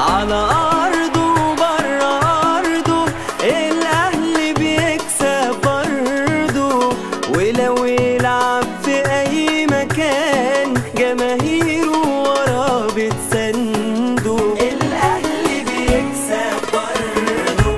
على أرضه وبره أرضه الأهلي بيكسب برضه، ولو يلعب في أي مكان جماهيره وراه بتسنده. الأهلي بيكسب برضه.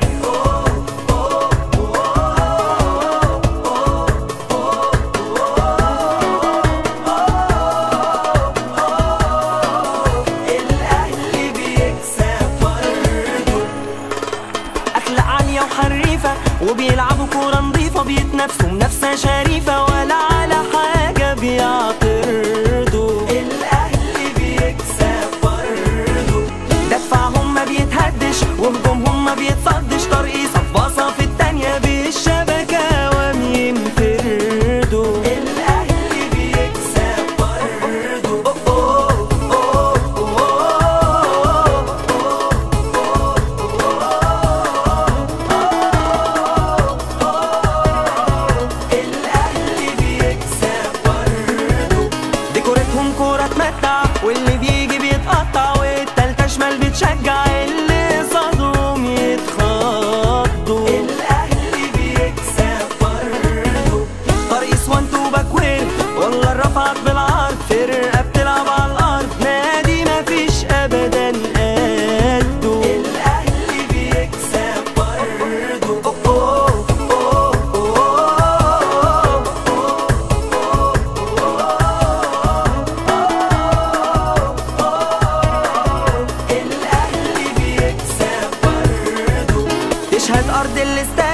الأهلي بيكسب برضه. أكلة عالية وحريفة وبيلعبوا كورة نضيفة، بيتنافسوا منافسة شريفة ولا على حاجة بيعترضوا. الأهلي بيكسب برضه. دفعهم ما بيتهدش وهجومهم ما بيتصدش، ترقيصة في باصة في التانية بالشبكة وبينفردوا. الأهلي بيكسب برضه. الأهلي بيكسب برضه. ديكورتهم كورة تمتع واللي بيجي بيتقطع، والتالتة شمال بتشجع اللي صدهم يتخضوا. الأهلي بيكسب برضه. ترقيص وان تو باكوير والله رفعت بالعرض، فرقة بتلعب على الأرض نادي مفيش أبدا قده. الأهلي بيكسب برضه. الأهلي بيكسب برضه. تشهد أرض الاستاد